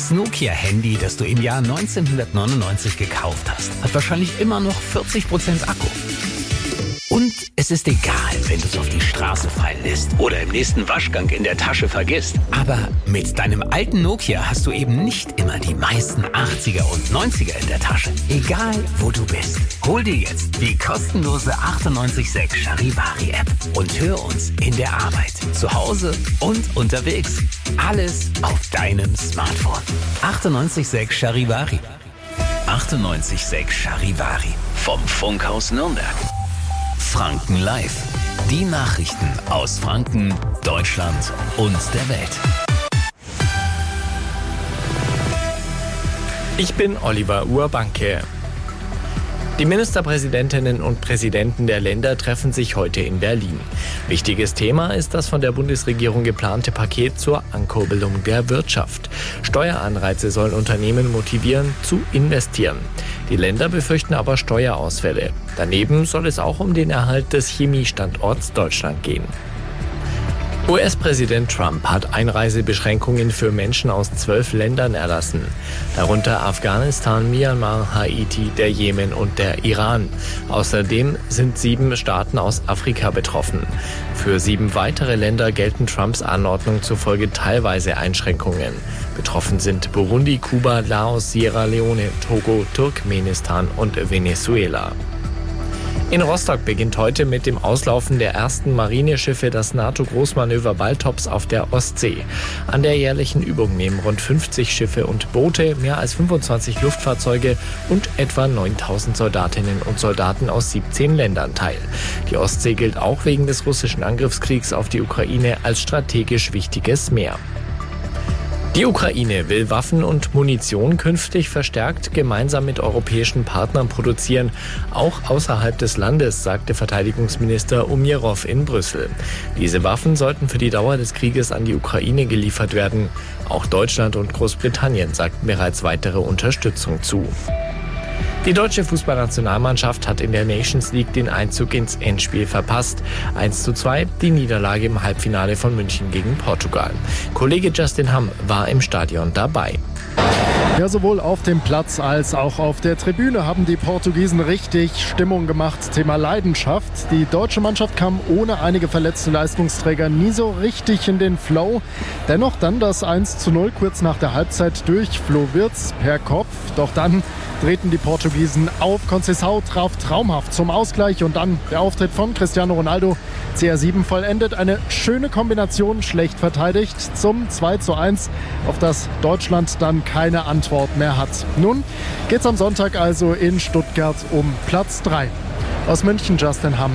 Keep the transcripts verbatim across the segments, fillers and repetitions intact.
Das Nokia-Handy, das du im Jahr neunzehnhundertneunundneunzig gekauft hast, hat wahrscheinlich immer noch vierzig Prozent Akku. Und es ist egal, wenn du es auf die Straße fallen lässt oder im nächsten Waschgang in der Tasche vergisst. Aber mit deinem alten Nokia hast du eben nicht immer die meisten achtziger und neunziger in der Tasche. Egal, wo du bist. Hol dir jetzt die kostenlose achtundneunzig Komma sechs Charivari-App und hör uns in der Arbeit, zu Hause und unterwegs. Alles auf deinem Smartphone. achtundneunzig Komma sechs Charivari. achtundneunzig Komma sechs Charivari. Vom Funkhaus Nürnberg. Franken Live. Die Nachrichten aus Franken, Deutschland und der Welt. Ich bin Oliver Urbanke. Die Ministerpräsidentinnen und Präsidenten der Länder treffen sich heute in Berlin. Wichtiges Thema ist das von der Bundesregierung geplante Paket zur Ankurbelung der Wirtschaft. Steueranreize sollen Unternehmen motivieren, zu investieren. Die Länder befürchten aber Steuerausfälle. Daneben soll es auch um den Erhalt des Chemiestandorts Deutschland gehen. U S-Präsident Trump hat Einreisebeschränkungen für Menschen aus zwölf Ländern erlassen, darunter Afghanistan, Myanmar, Haiti, der Jemen und der Iran. Außerdem sind sieben Staaten aus Afrika betroffen. Für sieben weitere Länder gelten Trumps Anordnung zufolge teilweise Einschränkungen. Betroffen sind Burundi, Kuba, Laos, Sierra Leone, Togo, Turkmenistan und Venezuela. In Rostock beginnt heute mit dem Auslaufen der ersten Marineschiffe das NATO-Großmanöver Baltops auf der Ostsee. An der jährlichen Übung nehmen rund fünfzig Schiffe und Boote, mehr als fünfundzwanzig Luftfahrzeuge und etwa neuntausend Soldatinnen und Soldaten aus siebzehn Ländern teil. Die Ostsee gilt auch wegen des russischen Angriffskriegs auf die Ukraine als strategisch wichtiges Meer. Die Ukraine will Waffen und Munition künftig verstärkt gemeinsam mit europäischen Partnern produzieren, auch außerhalb des Landes, sagte Verteidigungsminister Umjerov in Brüssel. Diese Waffen sollten für die Dauer des Krieges an die Ukraine geliefert werden. Auch Deutschland und Großbritannien sagten bereits weitere Unterstützung zu. Die deutsche Fußballnationalmannschaft hat in der Nations League den Einzug ins Endspiel verpasst. eins zu zwei, die Niederlage im Halbfinale von München gegen Portugal. Kollege Justin Hamm war im Stadion dabei. Ja, sowohl auf dem Platz als auch auf der Tribüne haben die Portugiesen richtig Stimmung gemacht. Thema Leidenschaft. Die deutsche Mannschaft kam ohne einige verletzte Leistungsträger nie so richtig in den Flow. Dennoch dann das eins zu null kurz nach der Halbzeit durch Flo Wirtz per Kopf. Doch dann drehten die Portugiesen auf. Conceição traf traumhaft zum Ausgleich und dann der Auftritt von Cristiano Ronaldo. C R sieben vollendet eine schöne Kombination, schlecht verteidigt zum zwei zu eins, auf das Deutschland dann keine Antwort mehr hat. Nun geht's am Sonntag also in Stuttgart um Platz drei. Aus München, Justin Hamm.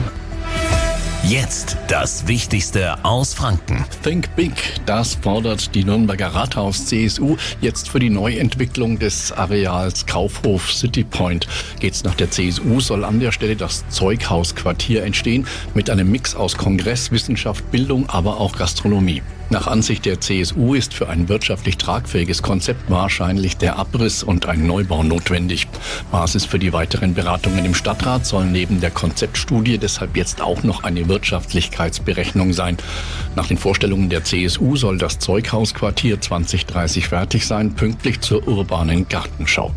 Jetzt das Wichtigste aus Franken. Think Big, das fordert die Nürnberger Rathaus-C S U. Jetzt für die Neuentwicklung des Areals Kaufhof City Point. Geht's nach der C S U, soll an der Stelle das Zeughausquartier entstehen mit einem Mix aus Kongress, Wissenschaft, Bildung, aber auch Gastronomie. Nach Ansicht der C S U ist für ein wirtschaftlich tragfähiges Konzept wahrscheinlich der Abriss und ein Neubau notwendig. Basis für die weiteren Beratungen im Stadtrat soll neben der Konzeptstudie deshalb jetzt auch noch eine Wirtschaftlichkeitsberechnung sein. Nach den Vorstellungen der C S U soll das Zeughausquartier zwanzig dreißig fertig sein, pünktlich zur urbanen Gartenschau.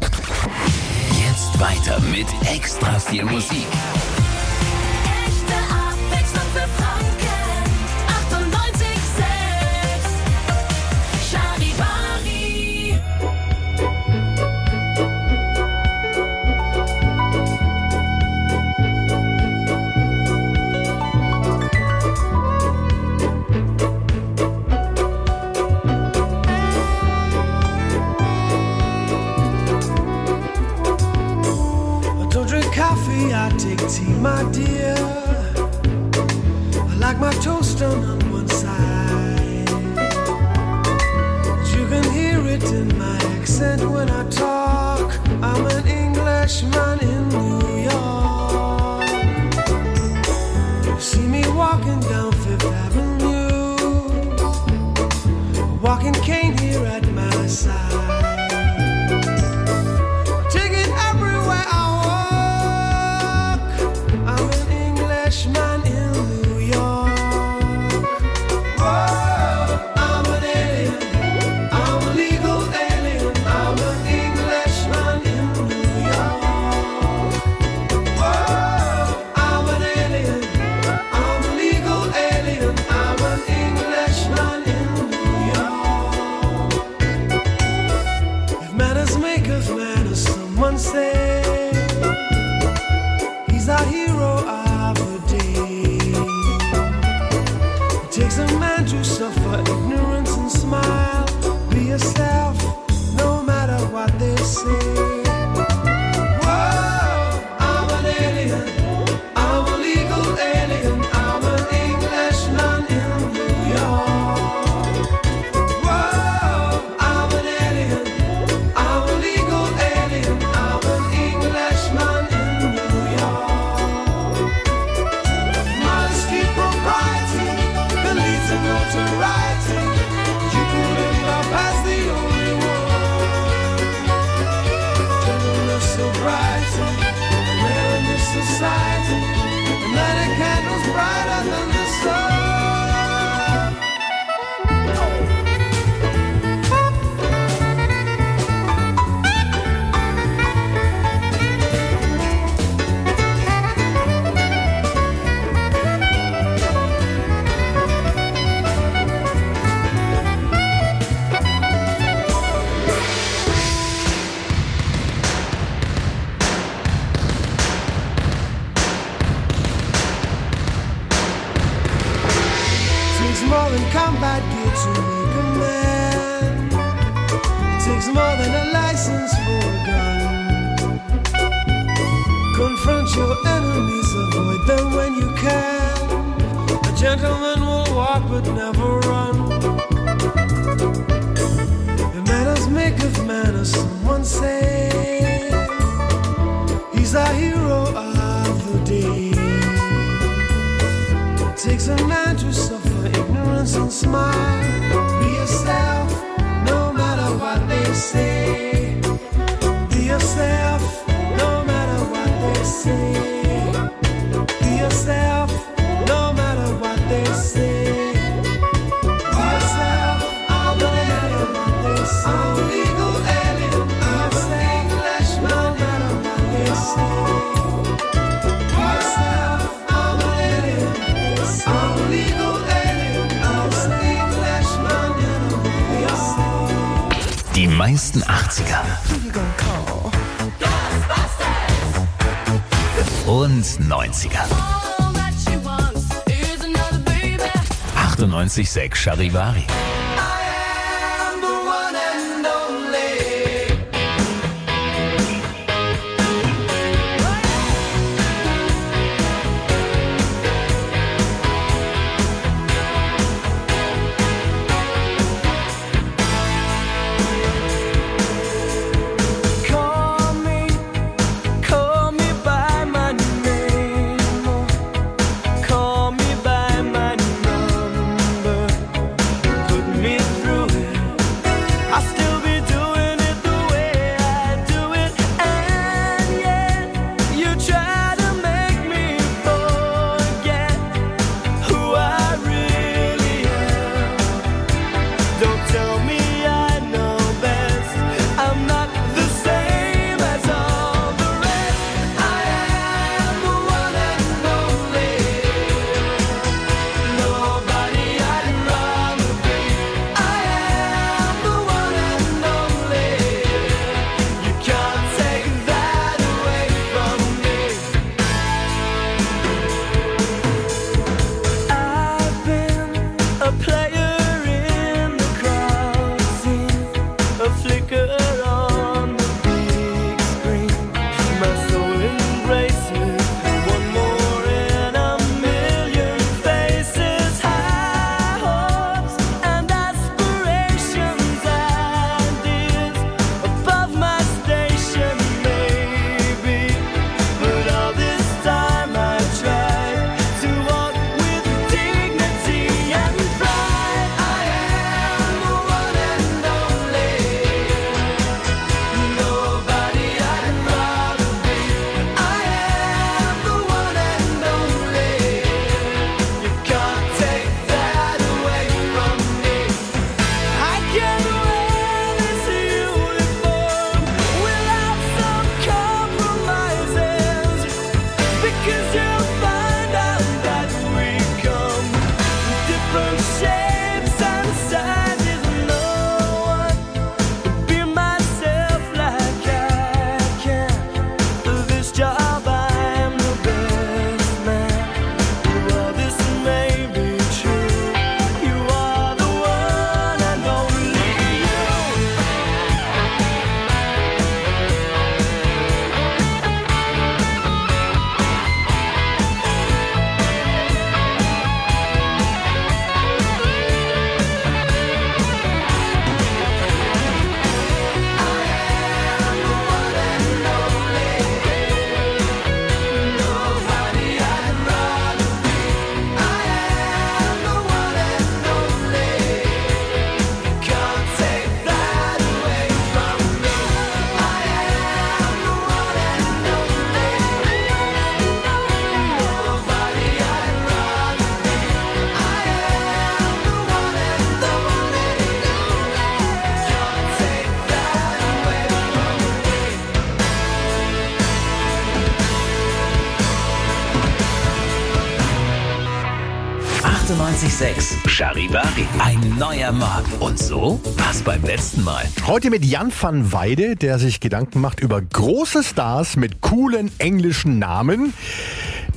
Jetzt weiter mit extra viel Musik. I take tea, my dear. I like my toast done on one side. But you can hear it in my accent when I talk. I'm an Englishman in New York. You see me walking down Fifth Avenue, a walking cane here at my side. Take it everywhere I man in New York. Whoa, I'm an alien, I'm a legal alien. to make a man. It takes more than a license for a gun. Confront your enemies, avoid them when you can. A gentleman will walk but never run. The manners maketh manners, someone say. He's a hero of the day. It takes a man to suffer ignorance and smile. Be yourself, no matter what they say. Be yourself, no matter what they say. Be yourself, no matter what they say. Be yourself, no matter what they say. I'm a legal alien, I'm an Englishman, no matter what they say. Be yourself, I'm an alien, I'm a legal alien, I'm an Englishman, no matter what they say. Die meisten achtziger und neunziger. achtundneunzig Komma sechs Charivari. achtundneunzig Komma sechs Charivari. Ein neuer Morgen. Und so war's beim letzten Mal. Heute mit Jan van Weide, der sich Gedanken macht über große Stars mit coolen englischen Namen.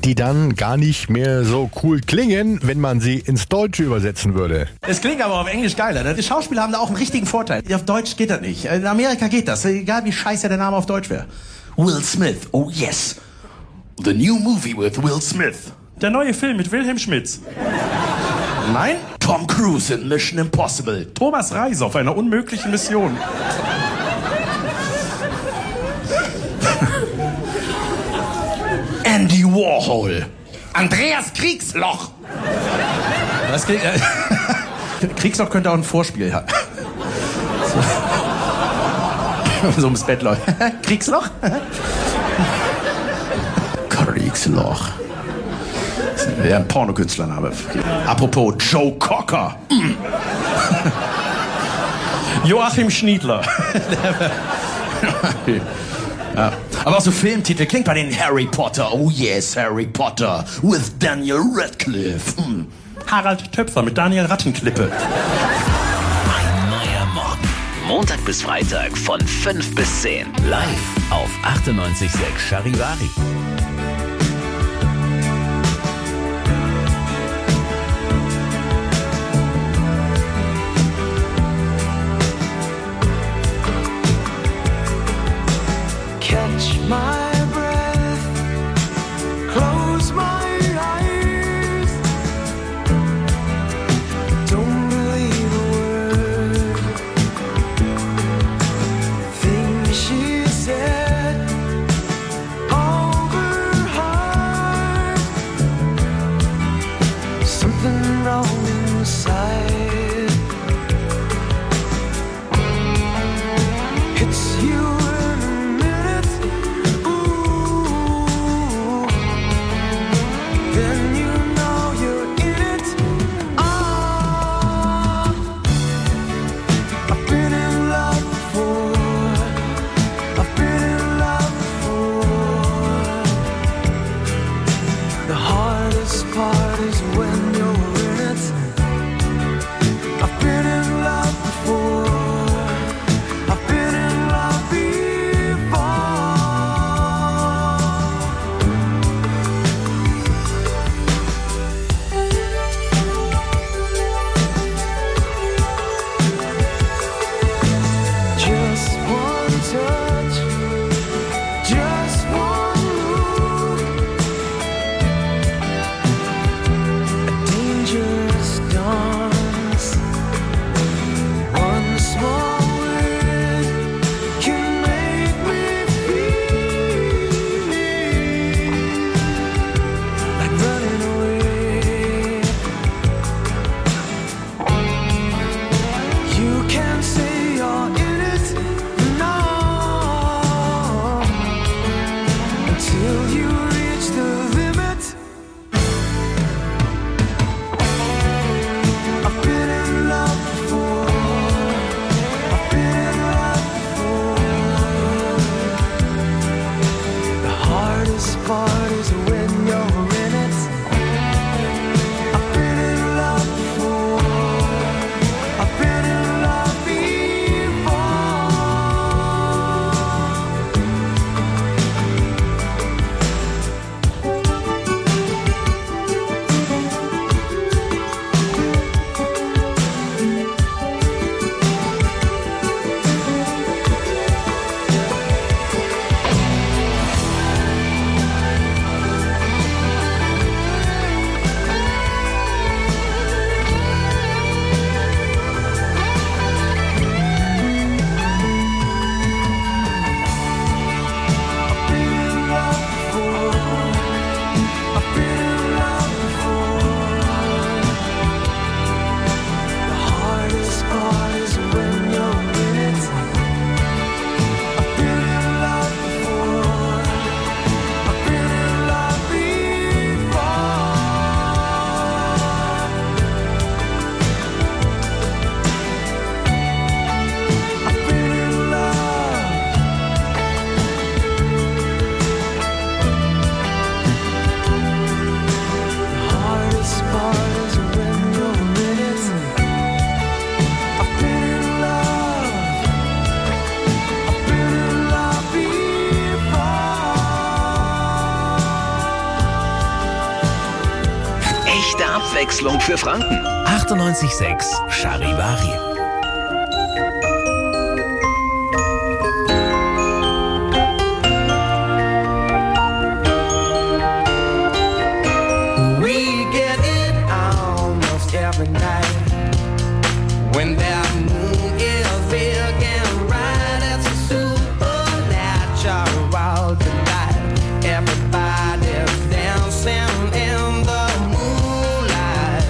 die dann gar nicht mehr so cool klingen, wenn man sie ins Deutsche übersetzen würde. Es klingt aber auf Englisch geiler. Die Schauspieler haben da auch einen richtigen Vorteil. Auf Deutsch geht das nicht. In Amerika geht das, egal wie scheiße der Name auf Deutsch wäre. Will Smith, oh yes. The new movie with Will Smith. Der neue Film mit Wilhelm Schmitz. Nein? Tom Cruise in Mission Impossible. Thomas Reis auf einer unmöglichen Mission. Andy Warhol. Andreas Kriegsloch. Das klingt, äh, Kriegsloch könnte auch ein Vorspiel haben. So, so ums Bett läuft. Kriegsloch? Kriegsloch. Ja, ein Pornokünstlername. Apropos Joe Cocker. Joachim Schniedler. Ja. Aber auch so Filmtitel klingt bei den Harry Potter. Oh yes, Harry Potter with Daniel Radcliffe. Hm. Harald Töpfer mit Daniel Rattenklippe. Ein neuer Morgen. Montag bis Freitag von fünf bis zehn. Live auf achtundneunzig Komma sechs Charivari. Catch my breath, close my eyes, don't believe a word, things she said, all the Abwechslung für Franken. achtundneunzig Komma sechs Charivari. When that moon is big and bright, it's a supernatural delight. Everybody's dancing in the moonlight.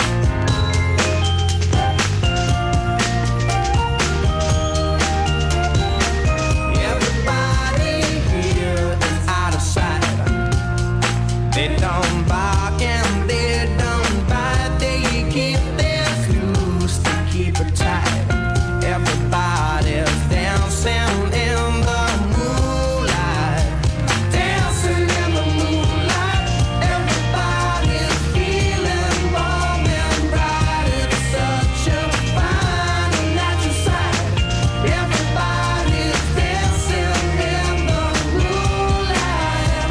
Everybody here is out of sight. They don't bark and they don't bite. They keep their clues to keep it tight. Everybody's dancing in the moonlight. Dancing in the moonlight. Everybody's feeling warm and bright. It's such a fine and natural sight. Everybody's dancing in the moonlight.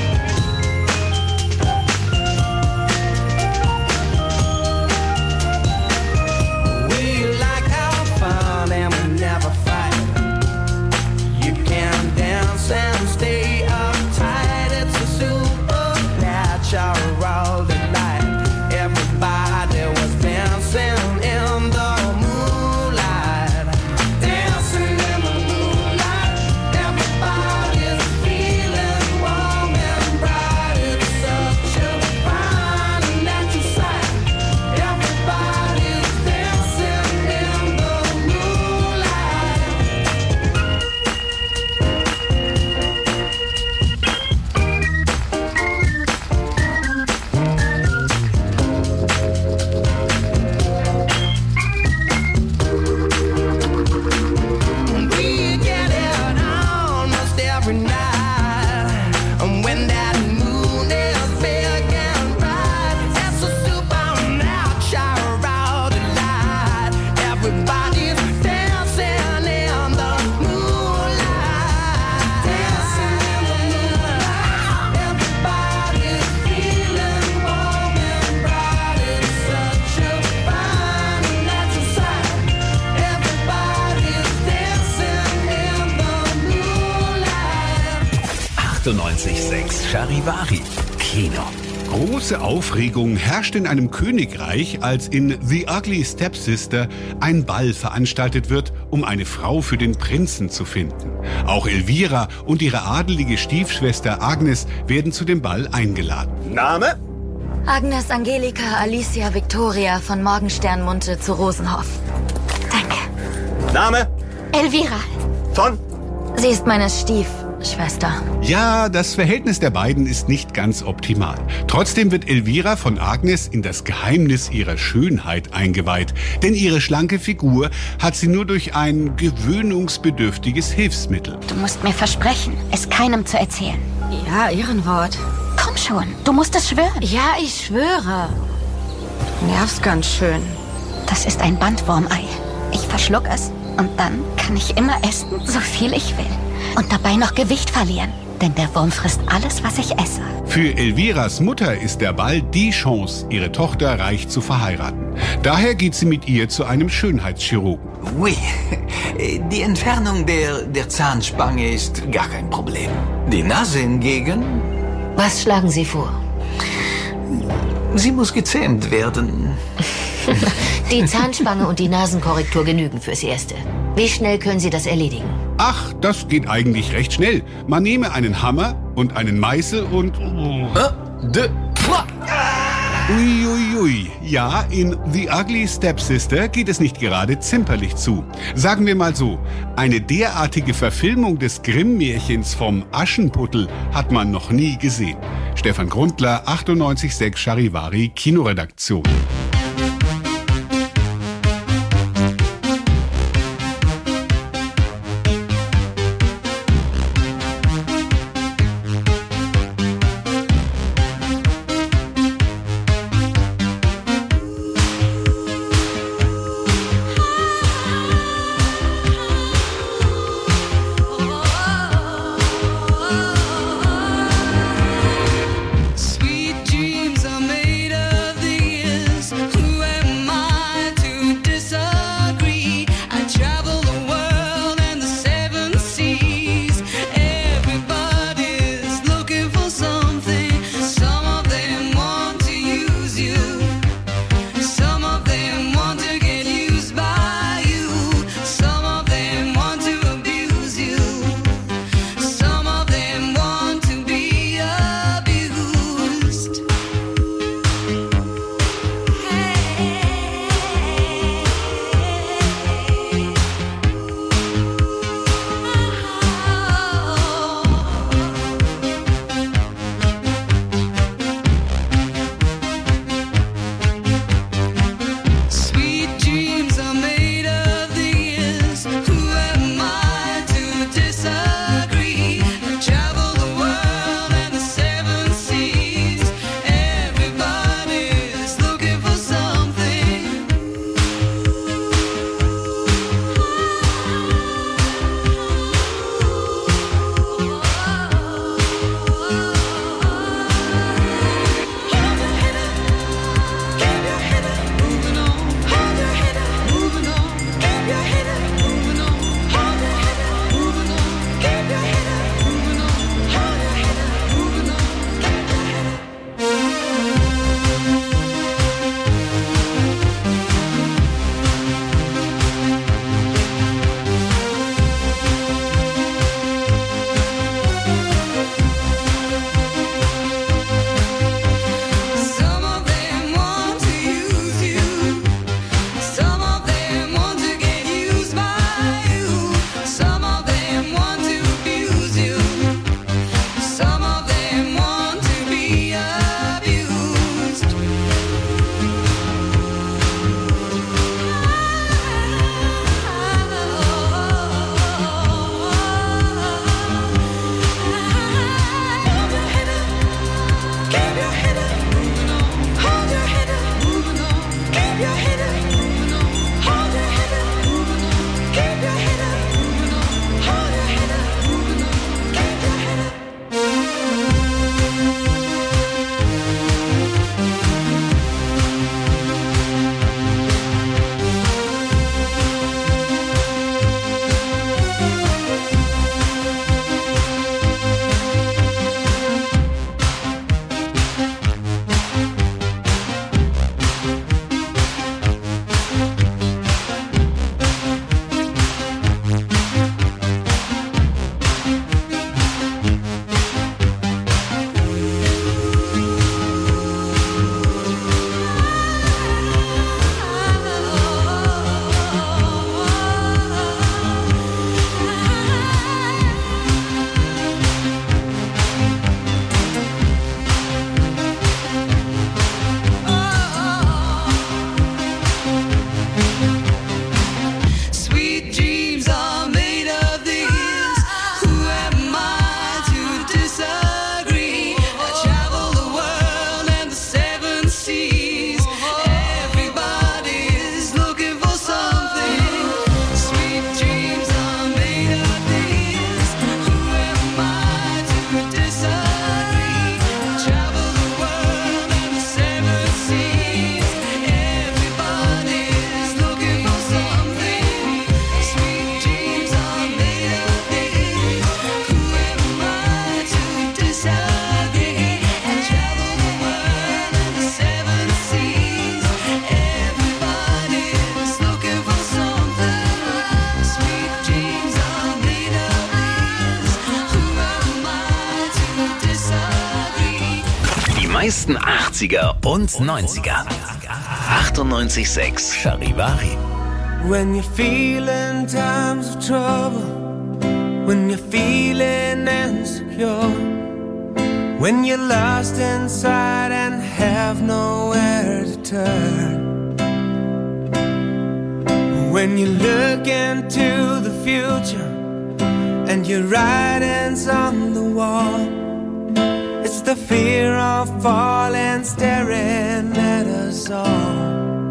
We like our fun and we never fight. You can dance and stay uptight. It's a supernatural delight. Everybody was dancing in the moonlight. Dancing in the moonlight. Everybody's feeling warm and bright. It's such a fine and natural sight. Everybody's dancing in the moonlight. We get it almost every night. And when that moon is big and bright, it's a supernatural delight. Everybody's dancing in the moonlight. Dancing in the moonlight. Everybody's feeling warm and bright. It's such a fine and natural sight. Everybody's dancing in the moonlight. achtundneunzig Komma sechs Charivari. Kino. Große Aufregung herrscht in einem Königreich, als in The Ugly Stepsister ein Ball veranstaltet wird, um eine Frau für den Prinzen zu finden. Auch Elvira und ihre adelige Stiefschwester Agnes werden zu dem Ball eingeladen. Name? Agnes Angelika Alicia Victoria von Morgensternmunde zu Rosenhof. Danke. Name? Elvira. Von? Sie ist meine Stiefschwester. Ja, das Verhältnis der beiden ist nicht ganz optimal. Trotzdem wird Elvira von Agnes in das Geheimnis ihrer Schönheit eingeweiht. Denn ihre schlanke Figur hat sie nur durch ein gewöhnungsbedürftiges Hilfsmittel. Du musst mir versprechen, es keinem zu erzählen. Ja, Ehrenwort. Komm schon, du musst es schwören. Ja, ich schwöre. Du nervst ganz schön. Das ist ein Bandwurmei. Ich verschluck es und dann kann ich immer essen, so viel ich will. Und dabei noch Gewicht verlieren. Denn der Wurm frisst alles, was ich esse. Für Elviras Mutter ist der Ball die Chance, ihre Tochter reich zu verheiraten. Daher geht sie mit ihr zu einem Schönheitschirurgen. Oui, die Entfernung der, der Zahnspange ist gar kein Problem. Die Nase hingegen, Was schlagen Sie vor? sie muss gezähmt werden. Die Zahnspange und die Nasenkorrektur genügen fürs Erste. Wie schnell können Sie das erledigen? Ach, das geht eigentlich recht schnell. Man nehme einen Hammer und einen Meißel und... Äh, de... Uiuiui. Ui. Ja, in The Ugly Stepsister geht es nicht gerade zimperlich zu. Sagen wir mal so, eine derartige Verfilmung des Grimm-Märchens vom Aschenputtel hat man noch nie gesehen. Stefan Grundler, achtundneunzig Komma sechs Charivari, Kinoredaktion. Sweet dreams are made of the meisten achtziger und neunziger. achtundneunzig Komma sechs Charivari. When you're feeling times of trouble, when you're feeling insecure, when you're lost inside and have nowhere to turn, when you look into the future and your writing's on the wall, it's the fear of falling staring at us all.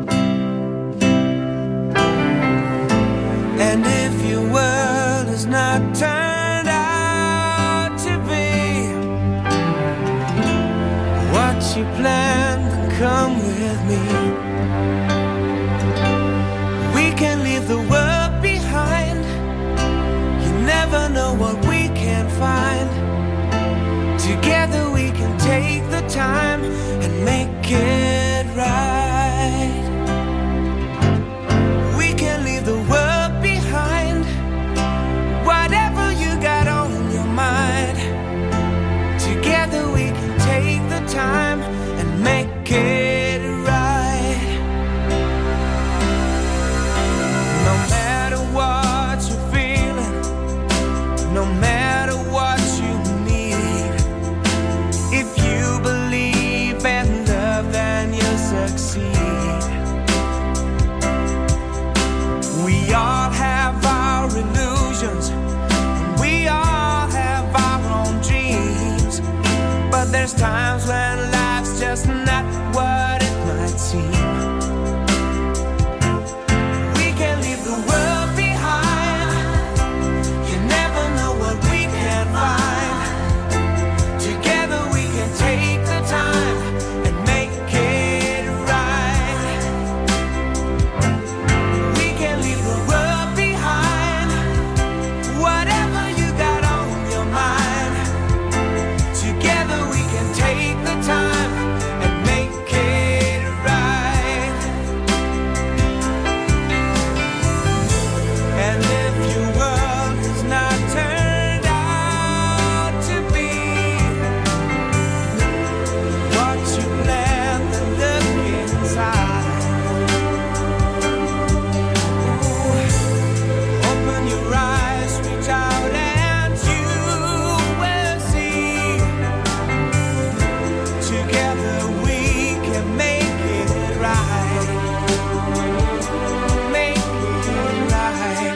And if your world is not turned out to be what you planned, then come with me. We can leave the world behind. You never know what we can find. Together we can take the time and make it right. We can leave the world behind. Whatever you got on your mind. Together we can take the time and make it right. No matter what you're feeling, no matter what you need, if you believe in love, then you'll succeed. We all have our illusions, we all have our own dreams, but there's times when life's just not what it might seem. We can leave the world behind. You never know what we can find. Together we can take the time and make it right. We can leave the world behind. Whatever you got on your mind. Together we can take the time and make it right. And if your world is not turned out to be what you planned, then look inside. Ooh, open your eyes, reach out and you will see. Together we can make it right. Make it right.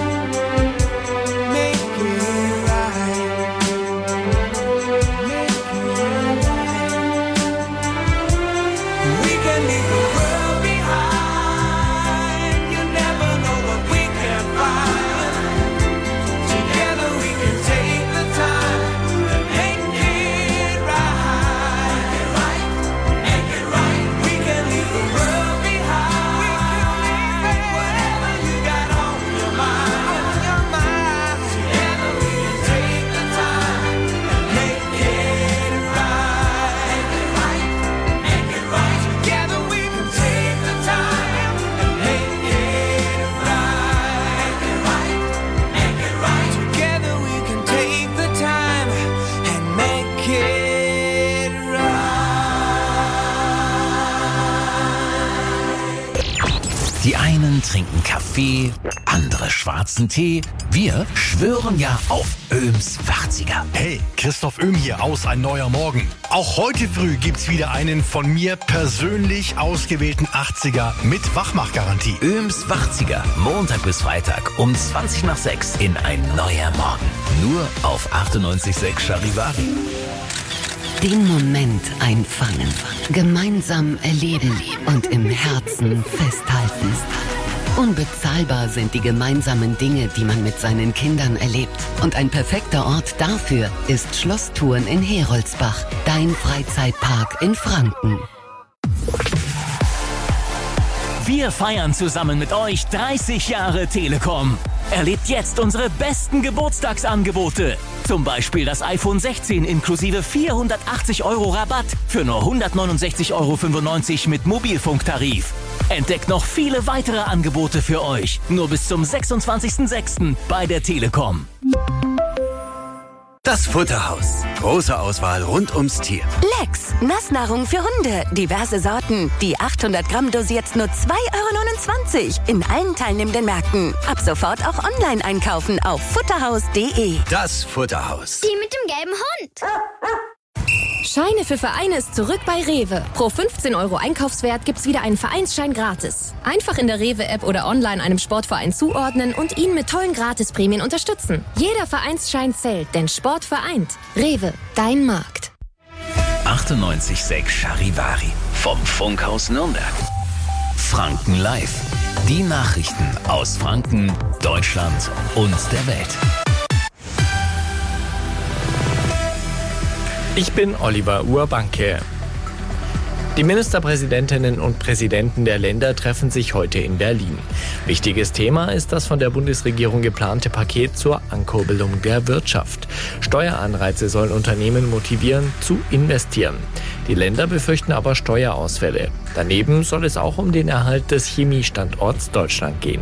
Make it right. Make it right. We can leave the world behind. You never know what we can find. Together we can take the time and make it right. Make it right. We can leave the world behind. We can leave it. Whatever you got on your mind. On your mind. Together we can take the time and make it right. Make it right. Together we can take the time and make it right. Make it right. Together we can take the time and make it right. Die einen trinken Kaffee, andere schwarzen Tee. Wir schwören ja auf Öhms Wachtziger. Hey, Christoph Öhm hier aus Ein neuer Morgen. Auch heute früh gibt's wieder einen von mir persönlich ausgewählten achtziger mit Wachmachgarantie. Öhms Wachtziger, Montag bis Freitag um zwanzig nach sechs in Ein neuer Morgen. Nur auf achtundneunzig Komma sechs Charivari. Den Moment einfangen, gemeinsam erleben und im Herzen festhalten. Unbezahlbar sind die gemeinsamen Dinge, die man mit seinen Kindern erlebt. Und ein perfekter Ort dafür ist Schlosstouren in Heroldsbach, dein Freizeitpark in Franken. Wir feiern zusammen mit euch dreißig Jahre Telekom. Erlebt jetzt unsere besten Geburtstagsangebote. Zum Beispiel das iPhone sechzehn inklusive vierhundertachtzig Euro Rabatt für nur hundertneunundsechzig Euro fünfundneunzig mit Mobilfunktarif. Entdeckt noch viele weitere Angebote für euch. Nur bis zum sechsundzwanzigsten sechsten bei der Telekom. Das Futterhaus. Große Auswahl rund ums Tier. Lex, Nassnahrung für Hunde. Diverse Sorten. Die achthundert Gramm dosiert nur zwei Euro neunundzwanzig. In allen teilnehmenden Märkten. Ab sofort auch online einkaufen auf futterhaus punkt de. Das Futterhaus. Die mit dem gelben Hund. Scheine für Vereine ist zurück bei Rewe. Pro fünfzehn Euro Einkaufswert gibt's wieder einen Vereinsschein gratis. Einfach in der Rewe-App oder online einem Sportverein zuordnen und ihn mit tollen Gratisprämien unterstützen. Jeder Vereinsschein zählt, denn Sport vereint. Rewe, dein Markt. achtundneunzig Komma sechs Charivari vom Funkhaus Nürnberg. Franken Live. Die Nachrichten aus Franken, Deutschland und der Welt. Ich bin Oliver Urbanke. Die Ministerpräsidentinnen und Präsidenten der Länder treffen sich heute in Berlin. Wichtiges Thema ist das von der Bundesregierung geplante Paket zur Ankurbelung der Wirtschaft. Steueranreize sollen Unternehmen motivieren, zu investieren. Die Länder befürchten aber Steuerausfälle. Daneben soll es auch um den Erhalt des Chemiestandorts Deutschland gehen.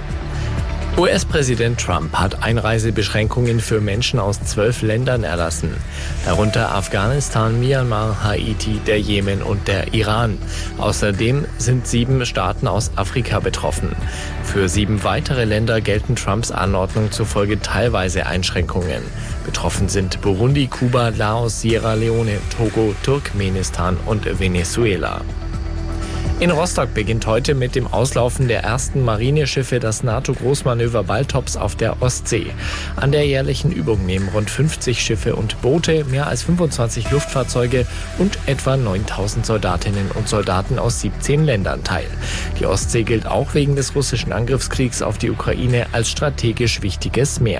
U S-Präsident Trump hat Einreisebeschränkungen für Menschen aus zwölf Ländern erlassen, darunter Afghanistan, Myanmar, Haiti, der Jemen und der Iran. Außerdem sind sieben Staaten aus Afrika betroffen. Für sieben weitere Länder gelten Trumps Anordnung zufolge teilweise Einschränkungen. Betroffen sind Burundi, Kuba, Laos, Sierra Leone, Togo, Turkmenistan und Venezuela. In Rostock beginnt heute mit dem Auslaufen der ersten Marineschiffe das NATO-Großmanöver Baltops auf der Ostsee. An der jährlichen Übung nehmen rund fünfzig Schiffe und Boote, mehr als fünfundzwanzig Luftfahrzeuge und etwa neuntausend Soldatinnen und Soldaten aus siebzehn Ländern teil. Die Ostsee gilt auch wegen des russischen Angriffskriegs auf die Ukraine als strategisch wichtiges Meer.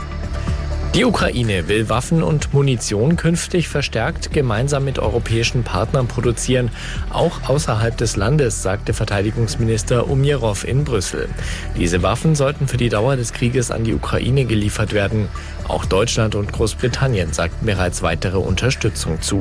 Die Ukraine will Waffen und Munition künftig verstärkt gemeinsam mit europäischen Partnern produzieren, auch außerhalb des Landes, sagte Verteidigungsminister Umjerov in Brüssel. Diese Waffen sollten für die Dauer des Krieges an die Ukraine geliefert werden. Auch Deutschland und Großbritannien sagten bereits weitere Unterstützung zu.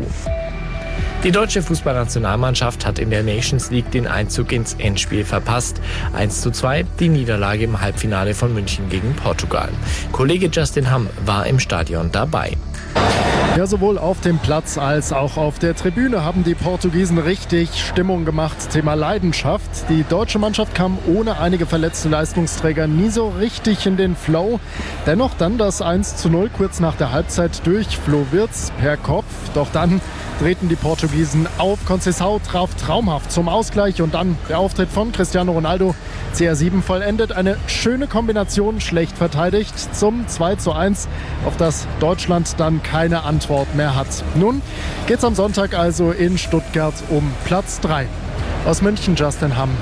Die deutsche Fußballnationalmannschaft hat in der Nations League den Einzug ins Endspiel verpasst. eins zu zwei die Niederlage im Halbfinale von München gegen Portugal. Kollege Justin Hamm war im Stadion dabei. Ja, sowohl auf dem Platz als auch auf der Tribüne haben die Portugiesen richtig Stimmung gemacht. Thema Leidenschaft. Die deutsche Mannschaft kam ohne einige verletzte Leistungsträger nie so richtig in den Flow. Dennoch dann das eins zu null kurz nach der Halbzeit durch Flo Wirtz per Kopf. Doch dann drehten die Portugiesen auf. Conceição traf traumhaft zum Ausgleich und dann der Auftritt von Cristiano Ronaldo. C R sieben vollendet eine schöne Kombination, schlecht verteidigt zum zwei zu eins, auf das Deutschland dann keine Antwort mehr hat. Nun geht's am Sonntag also in Stuttgart um Platz drei. Aus München Justin Hamm.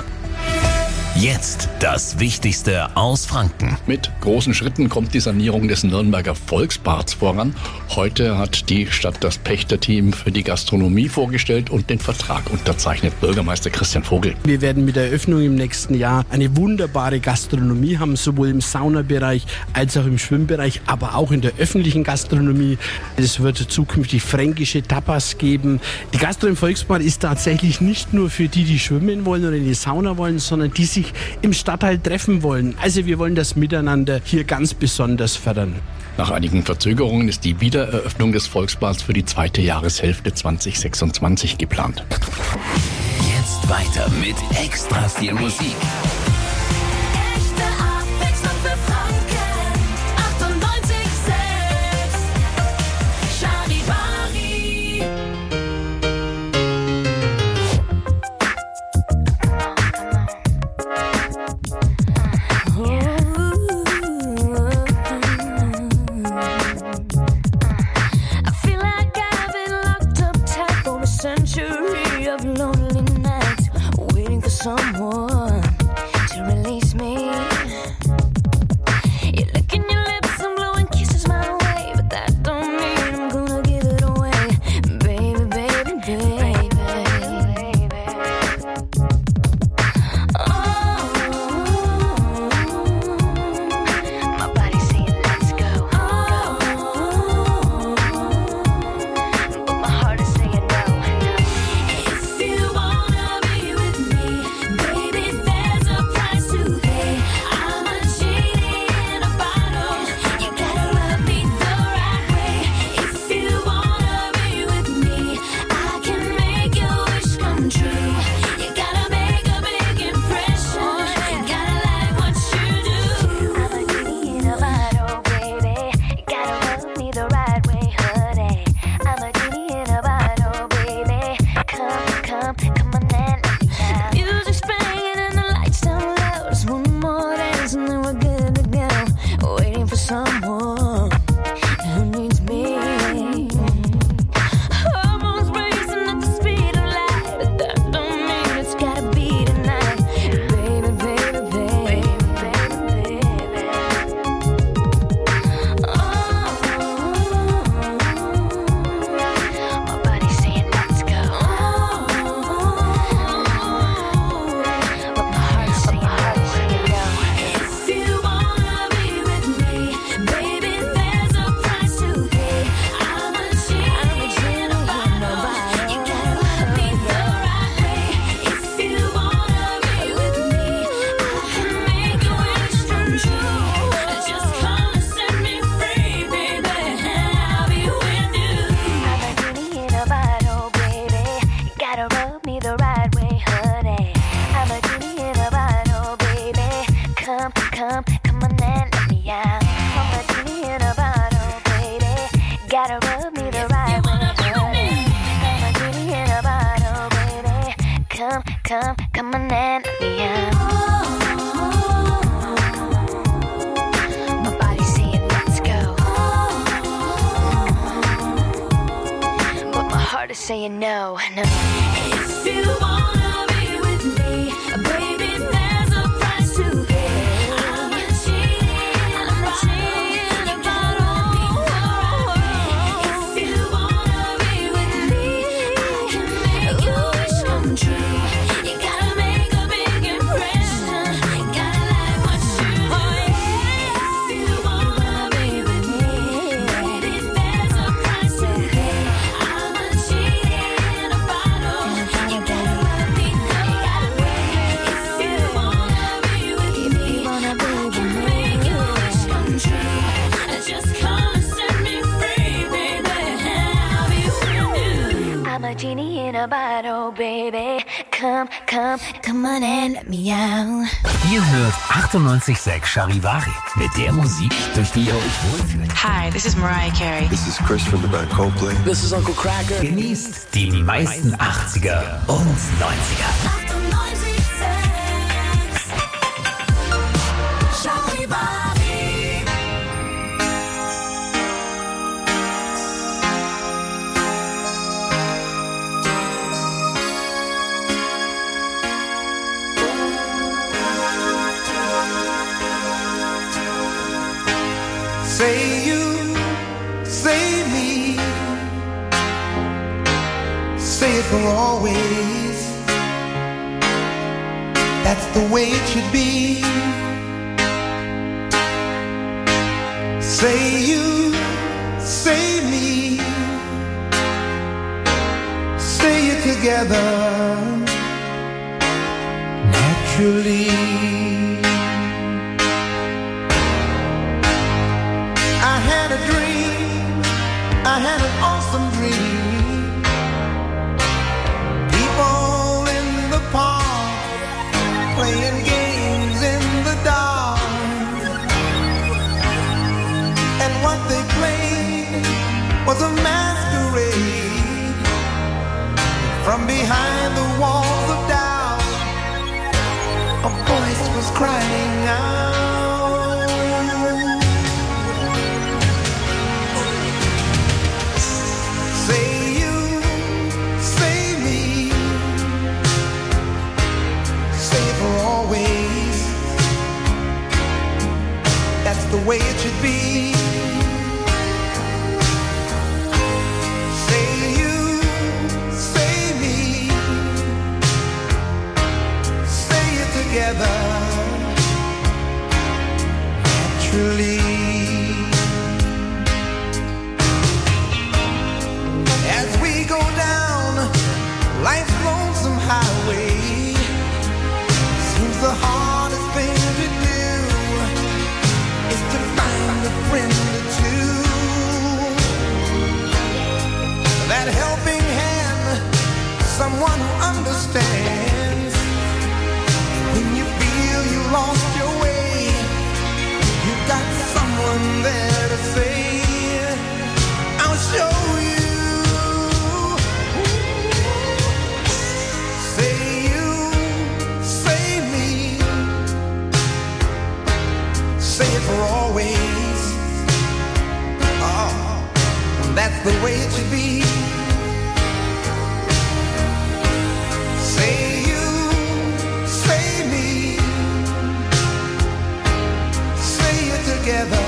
Jetzt das Wichtigste aus Franken. Mit großen Schritten kommt die Sanierung des Nürnberger Volksbads voran. Heute hat die Stadt das Pächterteam für die Gastronomie vorgestellt und den Vertrag unterzeichnet. Bürgermeister Christian Vogel. Wir werden mit der Eröffnung im nächsten Jahr eine wunderbare Gastronomie haben, sowohl im Saunabereich als auch im Schwimmbereich, aber auch in der öffentlichen Gastronomie. Es wird zukünftig fränkische Tapas geben. Die Gastro im Volksbad ist tatsächlich nicht nur für die, die schwimmen wollen oder in die Sauna wollen, sondern die sich im Stadtteil treffen wollen. Also wir wollen das Miteinander hier ganz besonders fördern. Nach einigen Verzögerungen ist die Wiedereröffnung des Volksbads für die zweite Jahreshälfte zwanzig sechsundzwanzig geplant. Jetzt weiter mit extra viel Musik. Someone someone who needs me. Hormones racing at the speed of light, but that don't mean it's gotta be tonight. Baby, baby, baby, baby, baby. Oh, my body's saying let's go. But my heart's saying no. If you wanna be with me, baby, there's a price to pay. I'm a genie in a bottle. You gotta love me the right way. If you wanna be with me, I can make your wish come true. Just come and set me free, baby, and I'll be with you. I'm a genie in a bottle, baby. You gotta rub me the right way, honey. I'm a genie in a bottle, baby. Come, come, come on and let me out. I'm a genie in a bottle, baby. Gotta rub me the right way, honey. I'm a genie in a bottle, baby. Come, come, come on and let me out. My body's saying let's go, but my heart is saying no, no. If you wanna be with me, baby, there's a price to pay. I'm a genie in a bottle. If you wanna be with me, I can make your wish come true. You gotta make a big impression. Gotta like what you do. If you wanna be with me, baby, there's a price to pay. I'm a genie in a bottle. You gotta love me the right way. If you wanna be with me, I can make your wish come true. Just come and set me free, baby, and I'll be with you. I'm a genie in a bottle, baby. Come, come, come on and let me out. Ihr hört achtundneunzig Komma sechs Charivari. Mit der Musik, durch die ihr euch wohlfühlt. Hi, this is Mariah Carey. This is Chris from the band Coldplay. This is Uncle Cracker. Genießt die meisten achtziger und neunziger. Say you, say me, say it for always. That's the way it should be. Say you, say me, say it together naturally. I had a dream, I had an awesome dream. People in the park playing games in the dark. And what they played was a masquerade. From behind the walls of doubt, a voice was crying out. The way it should be. Say you, say me, say it together naturally. As we go down life's lonesome highway, seems the hardest thing to do is to find a friend or two. That helping hand, someone who understands. When you feel you lost your way, you got someone there to say, I'll show you. Say you, say me, say it for always. the way it should be. Say you, say me, say it together,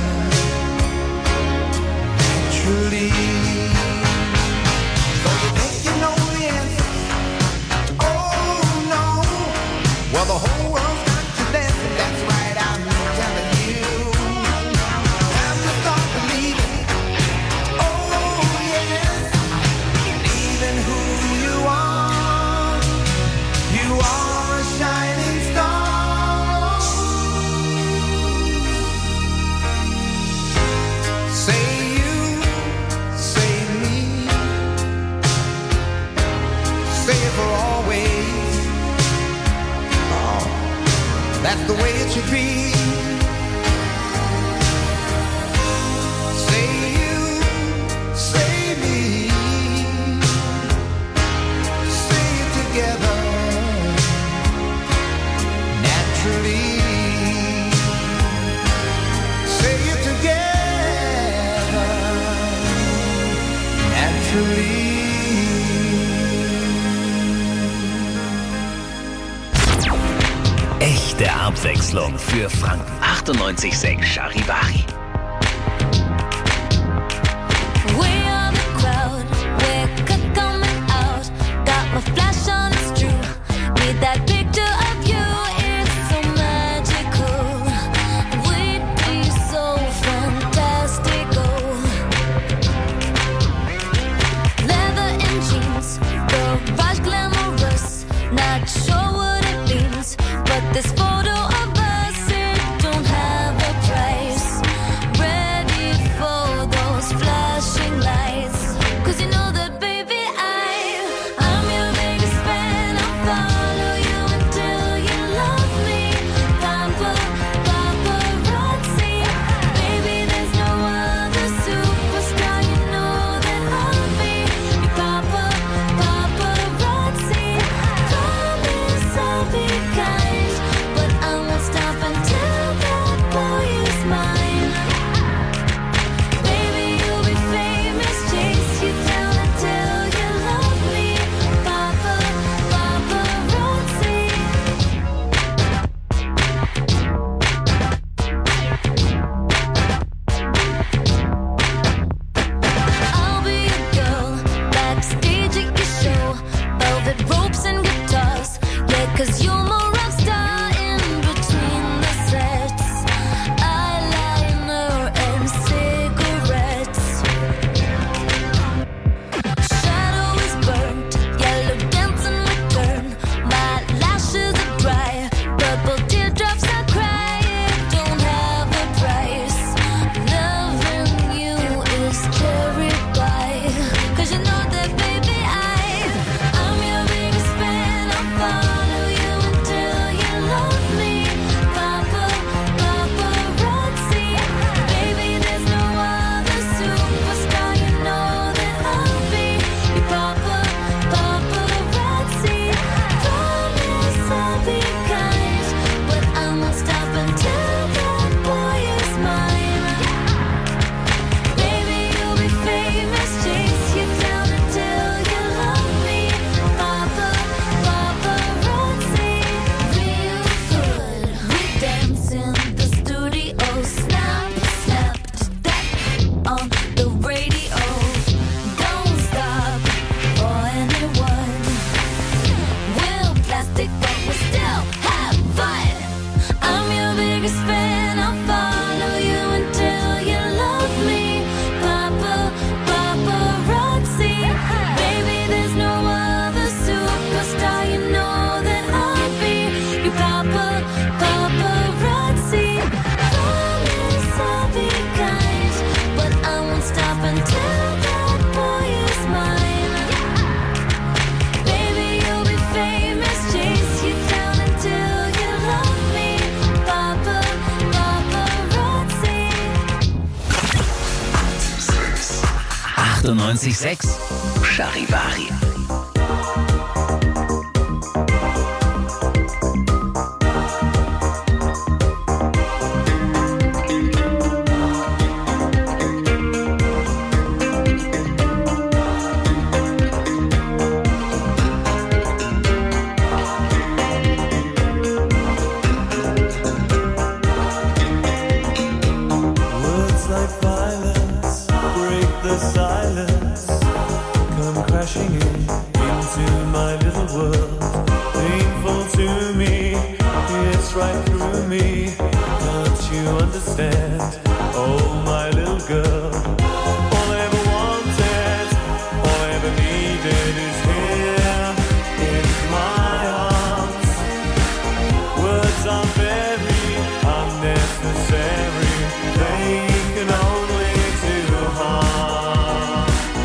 naturally. Though you think you know the answer, oh no, well the whole world's got to dance, and that's right, I'm telling you. Time to start believing, oh yes, believing who you are. You are a shining star. Say you, say me, say it for always. Oh, that's the way it should be. Say you, say me, say it together, naturally. Say it together, naturally. Echte Abwechslung für Franken. achtundneunzig Komma sechs Charivari. We are the crowd, we're c- coming out. Got my flash on, it's true. Need that picture of you, it's so magical. We'd be so fantastical. Leather and jeans, garage glamorous. Not sure what it means, but this photo of us, it don't have a price. Ready for those flashing lights. Cause you know that, baby, I, I'm your biggest fan. I'll follow you until you love me. Papa, paparazzi. Baby, there's no other superstar. You know that I'll be your papa, paparazzi. Promise I'll be kind, but I won't stop until that boy is mine. Baby, you'll be famous, chase you down until you love me. Papa, paparazzi. I'll be a girl backstage at your show. Velvet ropes and guitars. Yeah, cause you're my rock star in between the sets. Eyeliner and cigarettes. Shadow is burnt, yellow dancing return. My lashes are dry, purple teardrops I cry. It don't have a price. Loving you is cherry pie. Cause you know that, baby, I, I'm your biggest fan. I'll follow you until you love me. Papa, paparazzi. Baby, there's no other superstar. You know that I'll be your papa, paparazzi. Promise I'll be kind, but I won't stop until that boy is mine. Baby, you'll be famous, chase you down until you love me. Papa, paparazzi. Real good, we dance in the studio. Snap, snap, that on the radio. Don't stop for anyone. We're plastic, but we still have fun. I'm your biggest fan. I'll follow you until you love me. Papa, paparazzi. Baby, there's no other superstar. You know that I'll be your papa, paparazzi. Promise I'll be kind, but I won't stop until that boy is mine. Baby, you'll be famous, chase you down until you love me. Papa, paparazzi. achtundneunzig Komma sechs Charivari. silence come crashing in into my little world. Painful to me, it's right through me. Can't you understand? Oh, my little girl. All I ever wanted, all I ever needed is here in my arms. Words are very unnecessary. They can only do harm.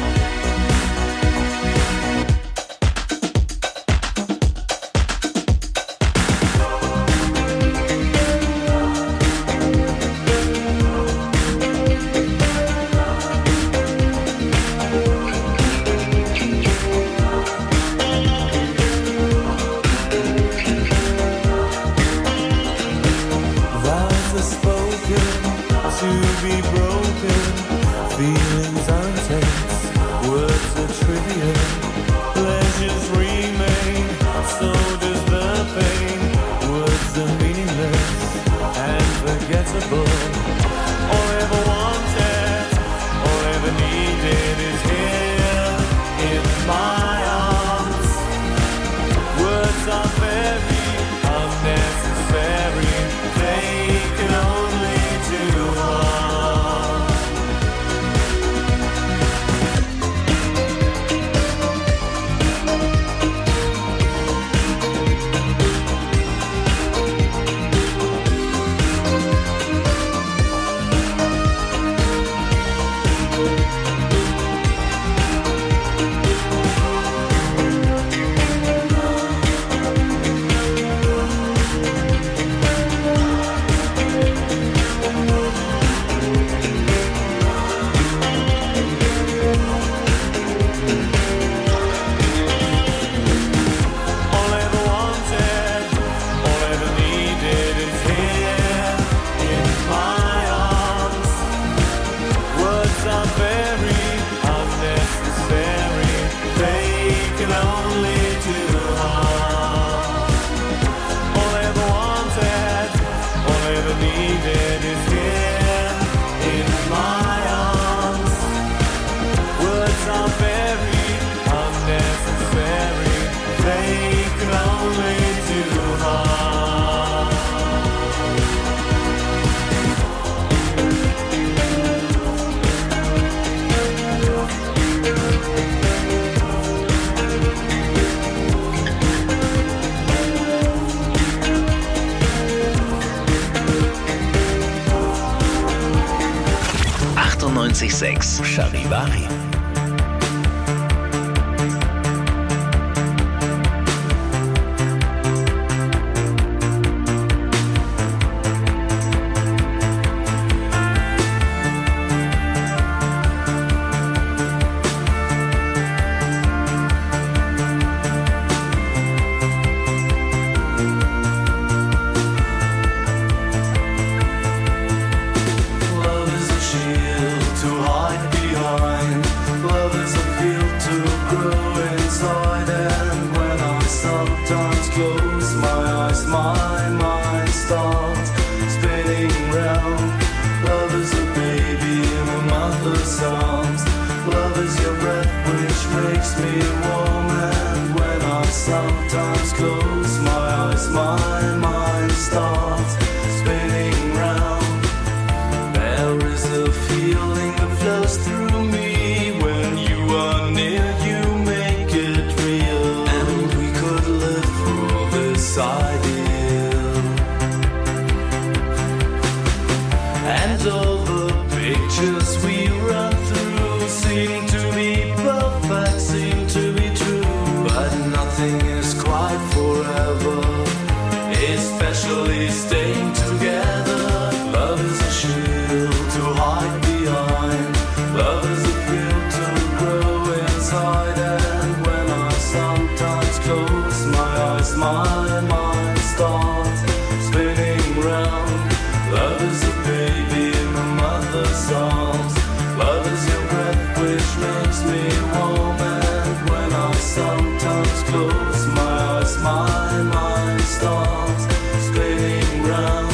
Vows are spoken to be broken. Feelings are intense, words are trivial. Pleasures remain, so does the pain. Words are meaningless and forgettable. All I ever wanted, all I ever needed is here in my arms. Words are very unnecessary. They can only do harm. All I ever wanted, all I ever needed is here in my arms. Words are very unnecessary. They can only do harm. All I ever wanted, all I ever needed is here in my arms. Words are very unnecessary. They can only do harm. achtundneunzig Komma sechs Charivari. Love is a shield to hide behind. Love is a field to grow inside. And when I sometimes close my eyes, my mind starts spinning round. Love is a baby in a mother's arms. Love is your breath which makes me warm. And when I sometimes close my eyes, my mind starts spinning round. There is a feeling that flows through me. When you are near, you make it real. And we could live for this ideal. And all the pictures we run through seem to be perfect, seem to be true. But nothing is quite forever, especially staying together. Love is a shield to hide behind. Love is a field to grow inside. And when I sometimes close my eyes, my mind starts spinning round. Love is a baby in a mother's arms. Love is your breath which makes me warm. And when I sometimes close my eyes, my mind starts spinning round.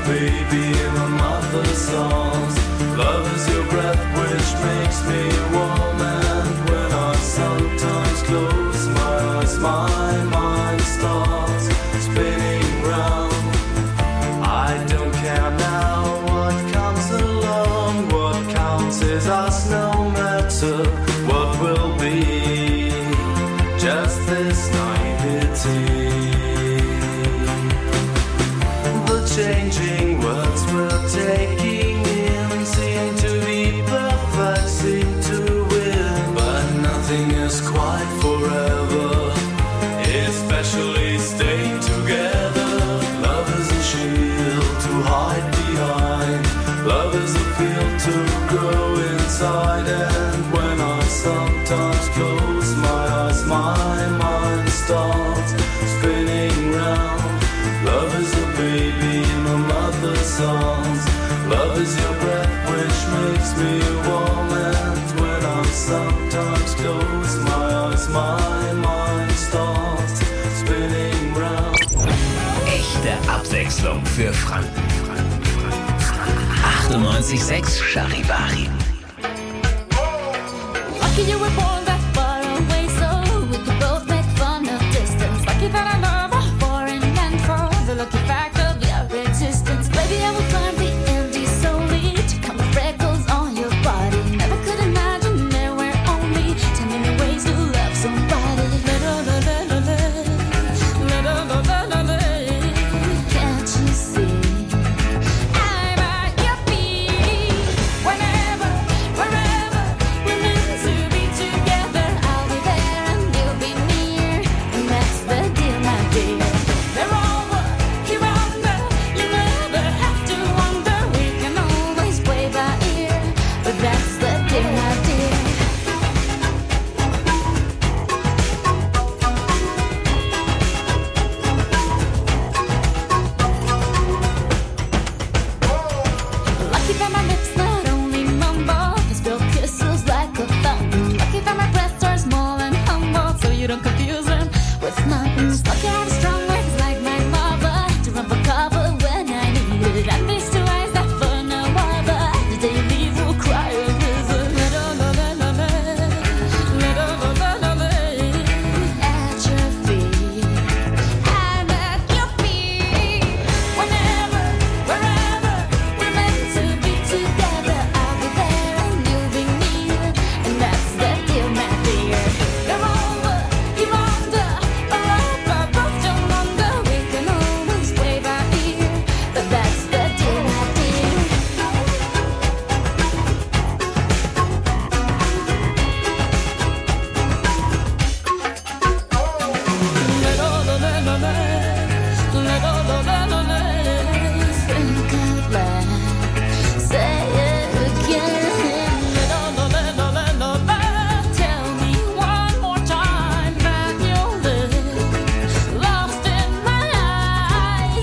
baby in my mother's arms. Love is your breath which makes me warm, and when I sometimes close my eyes, my mind starts spinning round. I don't care now what comes along, what counts is us no matter what will be, just this naivety. The changing words we're taking in seem to be perfect, seem to win, but nothing is quite forever, especially staying together. Love is a shield to hide behind, love is a field to grow inside, and when I sometimes close my eyes, my mind starts spinning round. Love is a baby in a mother's arms. Love is your breath which makes me warm, and when I sometimes close my eyes, my mind starts spinning round. Echte Abwechslung für Franken. achtundneunzig Komma sechs Charivari. Lucky you were born that far away, so we could both make fun of distance. Lucky that I love a foreign land for the lucky fact of your existence. Baby, I will climb the Andes solely to come with freckles on your body. Never could imagine there were only ten million ways to love somebody. Can't you see? I'm at your feet. Whenever, wherever we're meant to be together, I'll be there and you'll be near, and that's the deal, my dear. They're over, you're under, you never have to wonder. We can always play by ear, but that's the deal, my dear. Lucky that my lips not only mumble, they spill kisses like a fountain. Lucky that my breasts are small and humble, so you don't confuse them with mountains. Lucky I have strong words like my mother to run for cover when I need it. And these two eyes that for no other, the day you leave will cry a river. At your feet, I'm at your feet. Whenever, wherever we're meant to be together, I'll be there and you'll be near, and that's the deal, my dear. You're over, you're under, forever, both don't wonder. We can always play by ear, but that's the deal, my dear. Think out loud, say it again. Tell me one more time that you'll live lost in my eyes.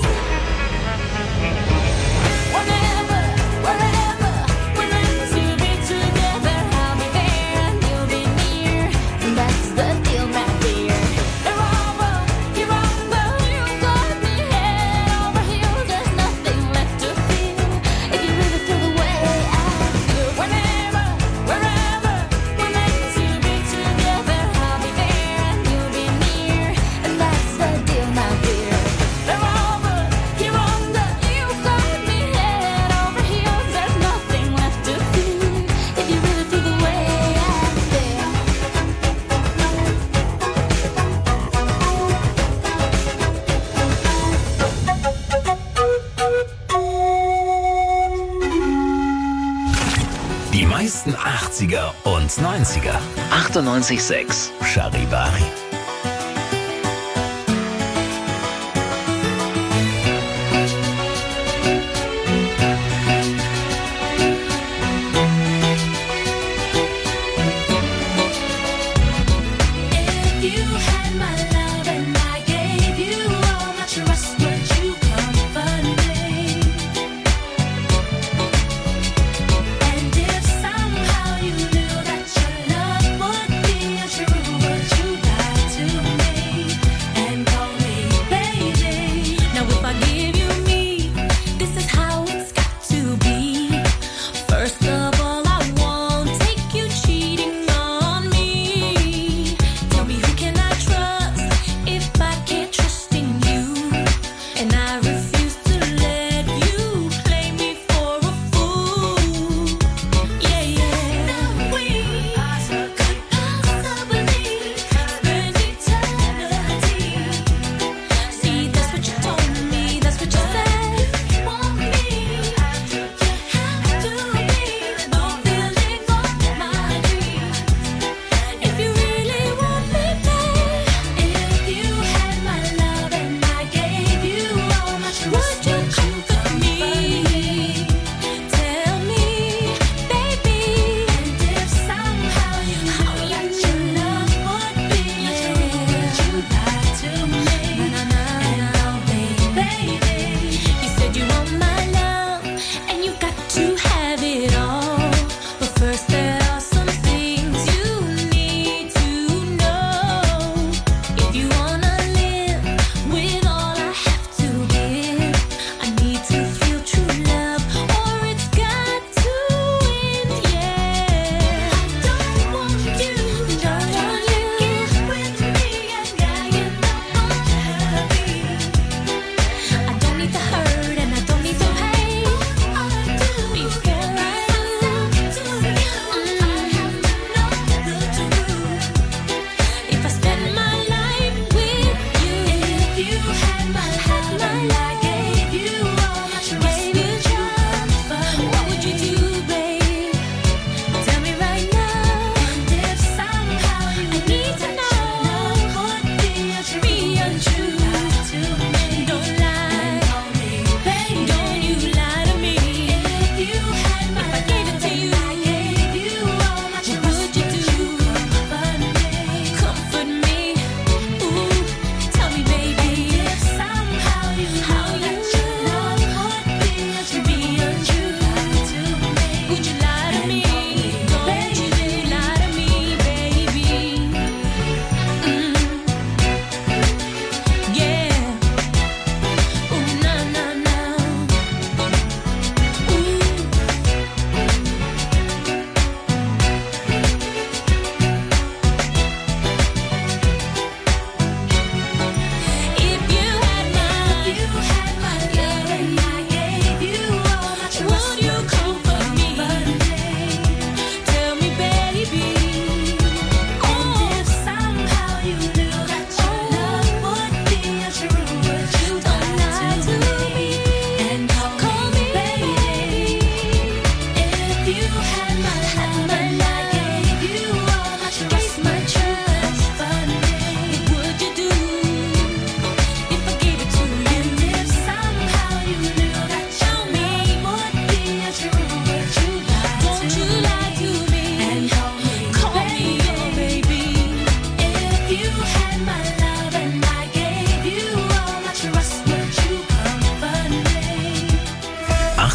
Whenever, wherever we're meant to be together, I'll be there and you'll be near, and that's the deal, my dear. They're over, you're under, you got me head over heels. There's nothing left to feel if you really feel the way I feel. Whenever, wherever we're meant to be together, I'll be there and you'll be near, and that's the deal, my dear. They're over, you're under, you got me head over heels. There's nothing left to feel if you really feel the way I feel. Die meisten achtziger und neunziger. achtundneunzig Komma sechs Charivari. If you had my love and I gave you all my trust, would you comfort me? And if somehow you knew that your love would be true, would you guide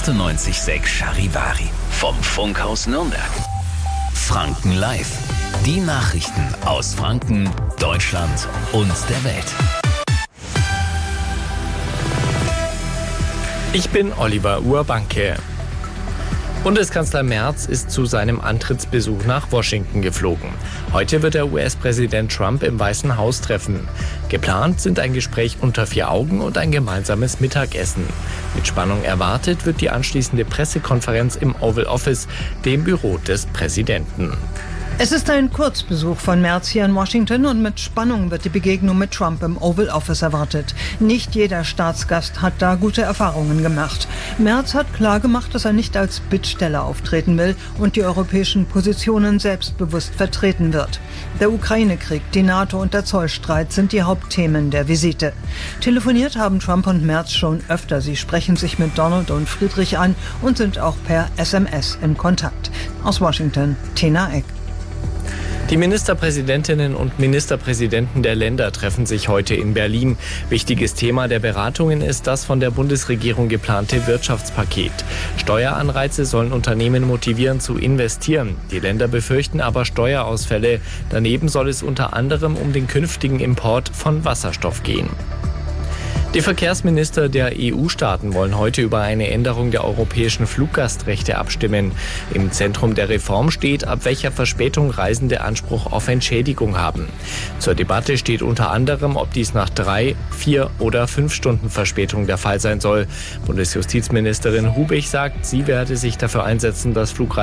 achtundneunzig Komma sechs Charivari. Vom Funkhaus Nürnberg. Franken Live. Die Nachrichten aus Franken, Deutschland und der Welt. Ich bin Oliver Urbanke. Bundeskanzler Merz ist zu seinem Antrittsbesuch nach Washington geflogen. Heute wird der U S-Präsident Trump im Weißen Haus treffen. Geplant sind ein Gespräch unter vier Augen und ein gemeinsames Mittagessen. Mit Spannung erwartet wird die anschließende Pressekonferenz im Oval Office, dem Büro des Präsidenten. Es ist ein Kurzbesuch von Merz hier in Washington und mit Spannung wird die Begegnung mit Trump im Oval Office erwartet. Nicht jeder Staatsgast hat da gute Erfahrungen gemacht. Merz hat klargemacht, dass er nicht als Bittsteller auftreten will und die europäischen Positionen selbstbewusst vertreten wird. Der Ukraine-Krieg, die NATO und der Zollstreit sind die Hauptthemen der Visite. Telefoniert haben Trump und Merz schon öfter. Sie sprechen sich mit Donald und Friedrich an und sind auch per S M S in Kontakt. Aus Washington, Tina Eck. Die Ministerpräsidentinnen und Ministerpräsidenten der Länder treffen sich heute in Berlin. Wichtiges Thema der Beratungen ist das von der Bundesregierung geplante Wirtschaftspaket. Steueranreize sollen Unternehmen motivieren zu investieren. Die Länder befürchten aber Steuerausfälle. Daneben soll es unter anderem um den künftigen Import von Wasserstoff gehen. Die Verkehrsminister der E U-Staaten wollen heute über eine Änderung der europäischen Fluggastrechte abstimmen. Im Zentrum der Reform steht, ab welcher Verspätung Reisende Anspruch auf Entschädigung haben. Zur Debatte steht unter anderem, ob dies nach drei, vier oder fünf Stunden Verspätung der Fall sein soll. Bundesjustizministerin Hubig sagt, sie werde sich dafür einsetzen, dass Flugreisende